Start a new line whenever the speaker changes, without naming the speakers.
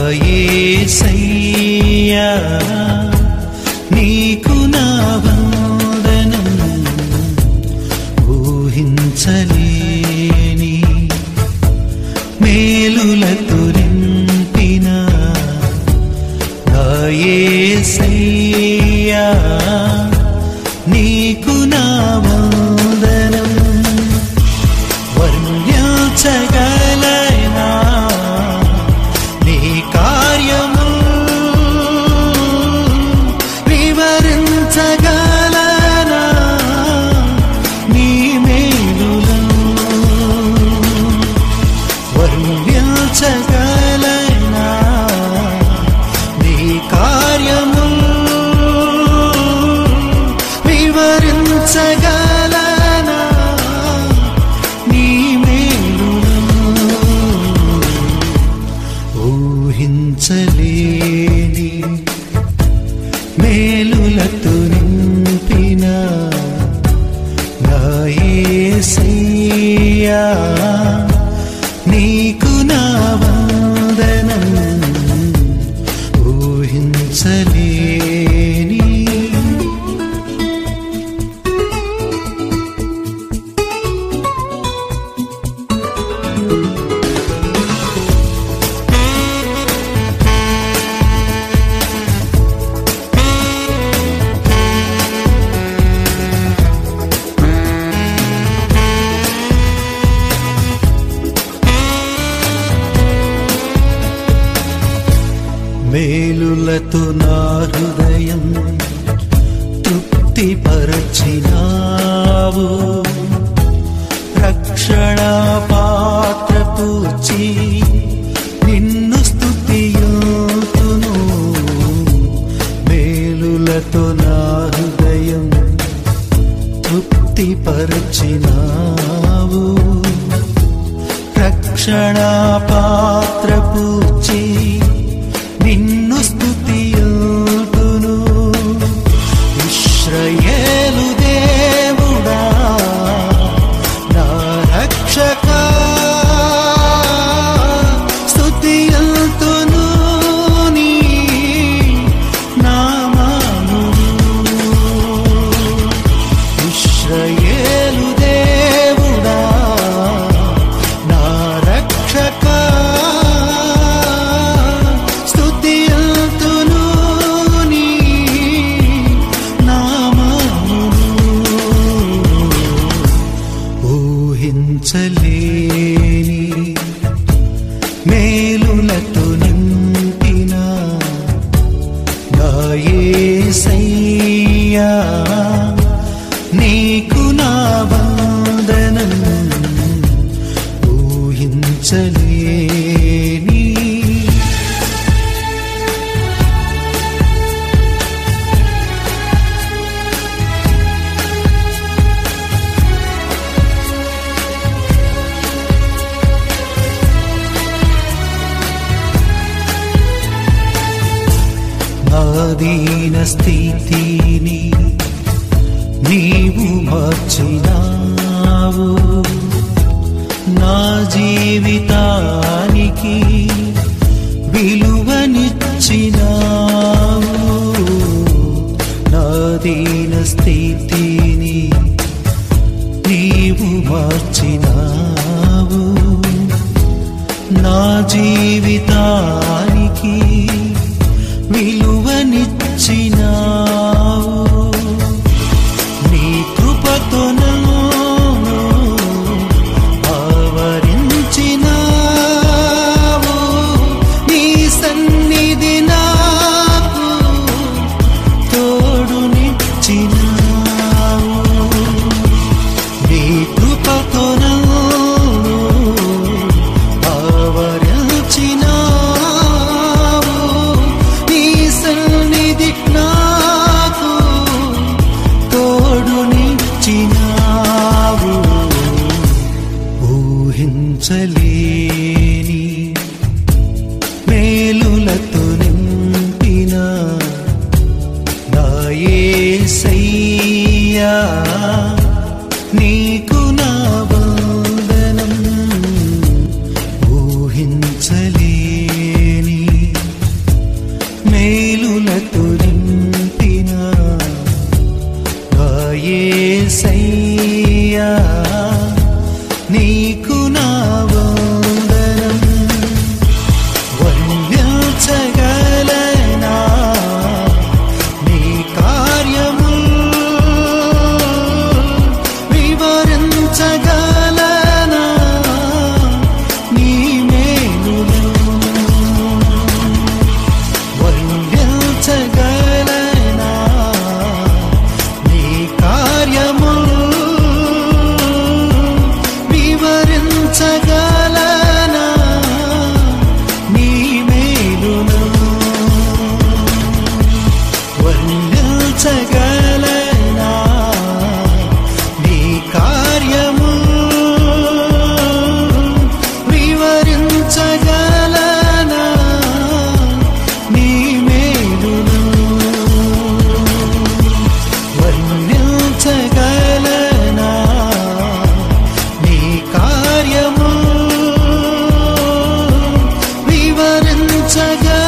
యేసయ్యా నీకు నా వందనం ఊహించలేని మేలులతో నింపిన నా యేసయ్యా నీకు నా వందనం వర్ణించగలనా నీ కార్యము వివరించగలనా నీ మేలులను వర్ణించగలనా నీ కార్యము వివరించగలనా నీ మేలులను ఊహించలేని మేలులతో నింపిన నా యేసయ్యా నీకు నా వందనం ఊహించలేని మేలులతో నా హృదయం తృప్తిపరచినావు రక్షణ పాత్ర పూచి నిన్ను స్తుతియుతును మేలులతో నా హృదయం తృప్తిపరచినావు రక్షణ పాత్ర పూచి నిన్ను స్తుతియుతును ఇశ్రాయేలు దేవుడా నా రక్షకా స్తుతియుతును నీ నామమును ఇశ్రాయేలు దేవుడా నా రక్షకా ఊహించలేని మేలులతో నింపిన నా యేసయ్యా నీకు నా వందనం ఊహించలేని దీన స్థితిని నీవు మార్చినావు నా జీవితానికి విలువనిచ్చినావు నా దీన స్థితిని నీవు మార్చినావు నా జీవితానికి విలువనిచ్చినావు నీ కృపతో నన్ను ఆవరించినావు నీ సన్నిధి నా ఓదార్చగా